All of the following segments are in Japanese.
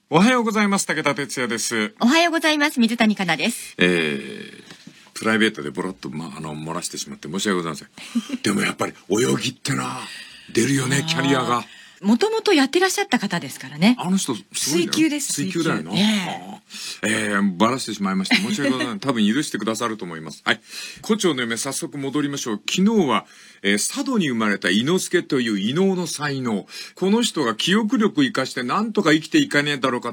おはようございます。武田哲也です。 おはようございます。水谷香奈です。 プライベートでボロッと、漏らしてしまって申し訳ございません。でもやっぱり泳ぎってな、出るよね、キャリアが。 もともとやってらっしゃった方ですからね。 あの人、すごい水球です。 水球だよな。ばらしてしまいました。申し訳ございません。多分許してくださると思います。はい。胡蝶の夢、早速戻りましょう。昨日は、佐渡に生まれた伊之助という異能の才能。この人が記憶力生かしてなんとか生きていかねえだろうかって、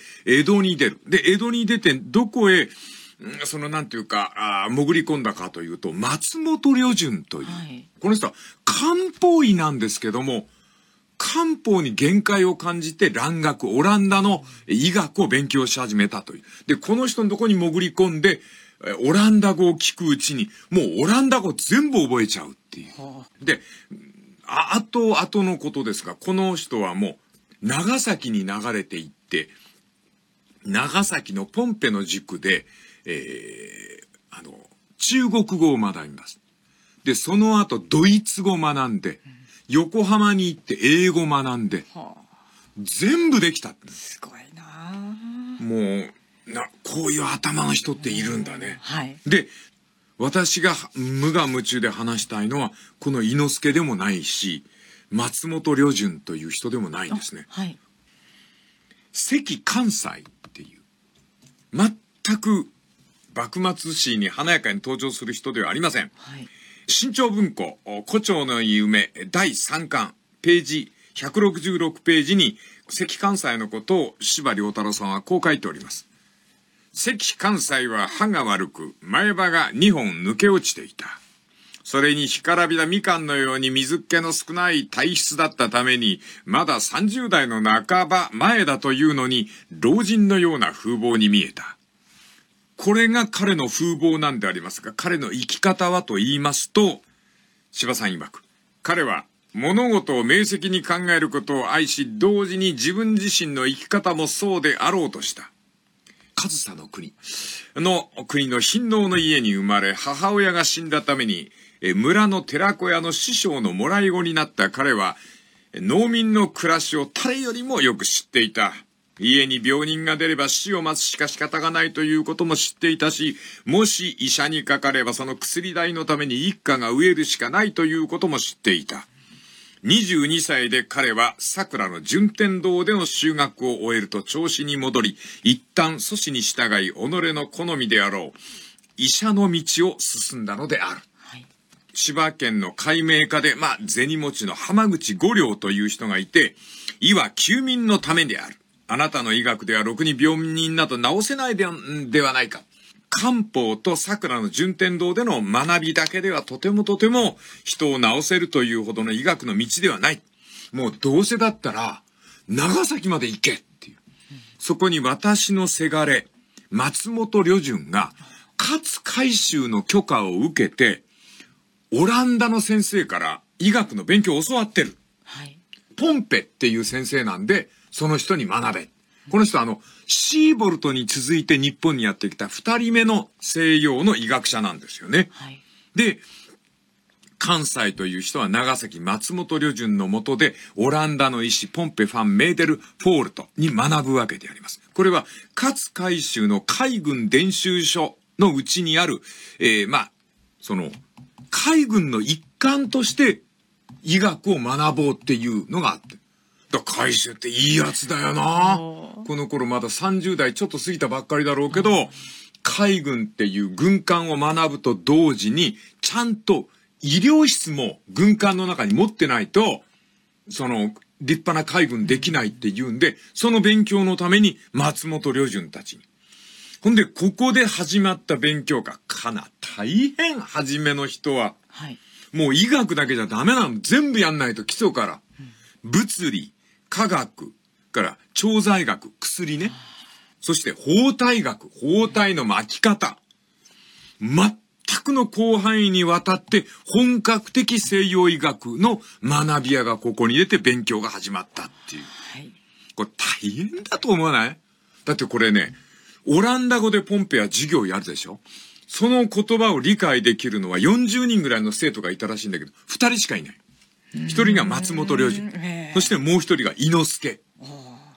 江戸に出る。で、江戸に出て、どこへ、なんていうか、潜り込んだかというと、松本旅順という。はい、この人は漢方医なんですけども、漢方に限界を感じて蘭学、オランダの医学を勉強し始めたという。で、この人のとこに潜り込んで、オランダ語を聞くうちに、もうオランダ語全部覚えちゃうっていう。で、あとのことですが、この人はもう、長崎に流れていって、長崎のポンペの塾で、中国語を学びます。で、その後、ドイツ語を学んで、横浜に行って英語学んで、全部できた。 すごいな。 もう、こういう頭の人っているんだね。 はい。 で、私が無我夢中で話したいのは、この伊之助でもないし、松本旅順という人でもないんですね。 はい。 関関西っていう、全く幕末史に華やかに登場する人ではありません。はい。新潮文庫、胡蝶の夢、第3巻、ページ166ページに、関関西のことを司馬遼太郎さんはこう書いております。関関西は歯が悪く、前歯が2本抜け落ちていた。それに干からびたみかんのように水っ気の少ない体質だったために、まだ30代の半ば前だというのに、老人のような風貌に見えた。これが彼の風貌なんでありますが、彼の生き方はと言いますと、柴さん曰く、彼は物事を明晰に考えることを愛し、同時に自分自身の生き方もそうであろうとした。上総の国の貧農の家に生まれ、母親が死んだために、村の寺子屋の師匠のもらい子になった彼は、農民の暮らしを誰よりもよく知っていた。家に病人が出れば死を待つしか仕方がないということも知っていたし、もし医者にかかればその薬代のために一家が飢えるしかないということも知っていた。22歳で彼は桜の順天堂での修学を終えると調子に戻り、一旦祖師に従い己の好みであろう医者の道を進んだのである。はい、千葉県の開明家で、銭持ちの浜口五両という人がいて、医は救民のためである。あなたの医学ではろくに病人など治せないではないか。漢方と桜の順天堂での学びだけではとても人を治せるというほどの医学の道ではない。もうどうせだったら長崎まで行けっていう。そこに私のせがれ、松本旅順が勝海舟の許可を受けて、オランダの先生から医学の勉強を教わってる。はい、ポンペっていう先生なんで、その人に学べ。この人はシーボルトに続いて日本にやってきた2人目の西洋の医学者なんですよね。はい、で、関西という人は長崎松本旅順の下でオランダの医師ポンペ・ファン・メーデル・フォールトに学ぶわけであります。これは勝海舟の海軍伝習所のうちにある、海軍の一環として医学を学ぼうっていうのがあって。海舟っていいやつだよな。この頃まだ30代ちょっと過ぎたばっかりだろうけど、海軍っていう軍艦を学ぶと同時に、ちゃんと医療室も軍艦の中に持ってないと、立派な海軍できないっていうんで、その勉強のために松本旅順たちに。ほんで、ここで始まった勉強が大変、初めの人は。はい、もう医学だけじゃダメなの。全部やんないと基礎から。物理、科学から調剤学、薬ね。そして包帯学、包帯の巻き方。全くの広範囲にわたって本格的西洋医学の学び屋がここに出て勉強が始まったっていう。はい、これ大変だと思わない？だってこれね、オランダ語でポンペは授業やるでしょ？その言葉を理解できるのは40人ぐらいの生徒がいたらしいんだけど、2人しかいない。一人が松本旅順。そしてもう一人が伊之助。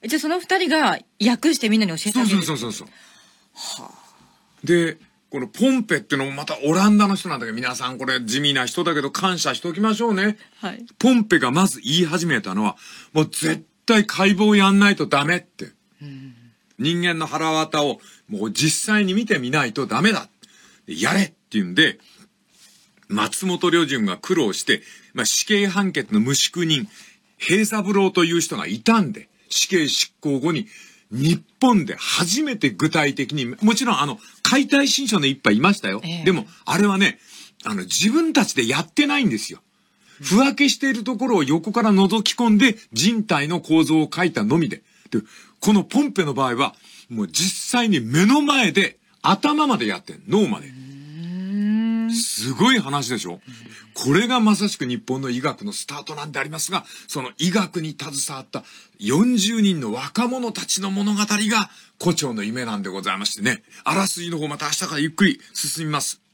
じゃあその2人が訳してみんなに教えてあげる。 そう。はあ。で、このポンペってのもまたオランダの人なんだけど、皆さんこれ地味な人だけど感謝しておきましょうね。 はい。 ポンペがまず言い始めたのは、もう絶対解剖やんないとダメって。人間の腹渡をもう実際に見てみないとダメだ。やれって言うんで、松本良順が苦労して、死刑判決の無宿人、平三郎という人がいたんで、死刑執行後に日本で初めて具体的に、もちろん解体新書の一派いましたよ。でも、あれはね、自分たちでやってないんですよ。ふ分けしているところを横から覗き込んで人体の構造を書いたのみで。で、このポンペの場合は、もう実際に目の前で頭までやってん、脳まで。すごい話でしょ。これがまさしく日本の医学のスタートなんでありますが、その医学に携わった40人の若者たちの物語が胡蝶の夢なんでございましてね。あらすじの方また明日からゆっくり進みます。